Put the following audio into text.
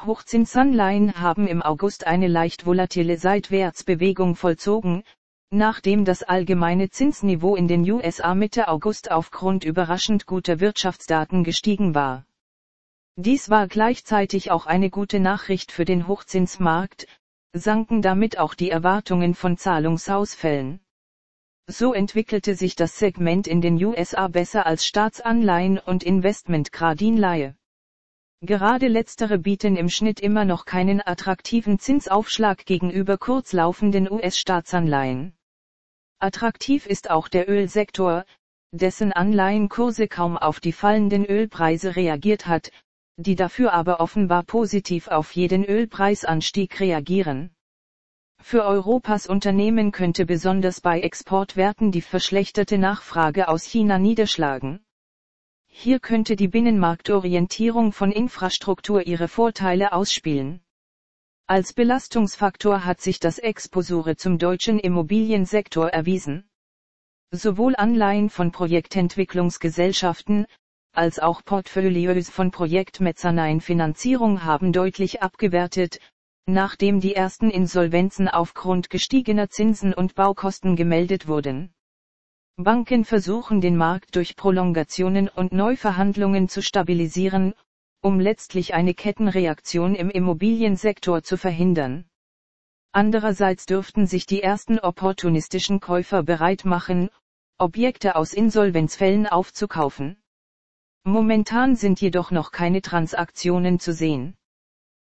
Hochzinsanleihen haben im August eine leicht volatile Seitwärtsbewegung vollzogen, nachdem das allgemeine Zinsniveau in den USA Mitte August aufgrund überraschend guter Wirtschaftsdaten gestiegen war. Dies war gleichzeitig auch eine gute Nachricht für den Hochzinsmarkt, sanken damit auch die Erwartungen von Zahlungsausfällen. So entwickelte sich das Segment in den USA besser als Staatsanleihen und Investmentgradinleihe. Gerade letztere bieten im Schnitt immer noch keinen attraktiven Zinsaufschlag gegenüber kurzlaufenden US-Staatsanleihen. Attraktiv ist auch der Ölsektor, dessen Anleihenkurse kaum auf die fallenden Ölpreise reagiert hat, die dafür aber offenbar positiv auf jeden Ölpreisanstieg reagieren. Für Europas Unternehmen könnte besonders bei Exportwerten die verschlechterte Nachfrage aus China niederschlagen. Hier könnte die Binnenmarktorientierung von Infrastruktur ihre Vorteile ausspielen. Als Belastungsfaktor hat sich das Exposure zum deutschen Immobiliensektor erwiesen. Sowohl Anleihen von Projektentwicklungsgesellschaften, als auch Portfolios von Projektmezzaneinfinanzierung haben deutlich abgewertet, nachdem die ersten Insolvenzen aufgrund gestiegener Zinsen und Baukosten gemeldet wurden. Banken versuchen den Markt durch Prolongationen und Neuverhandlungen zu stabilisieren, um letztlich eine Kettenreaktion im Immobiliensektor zu verhindern. Andererseits dürften sich die ersten opportunistischen Käufer bereit machen, Objekte aus Insolvenzfällen aufzukaufen. Momentan sind jedoch noch keine Transaktionen zu sehen.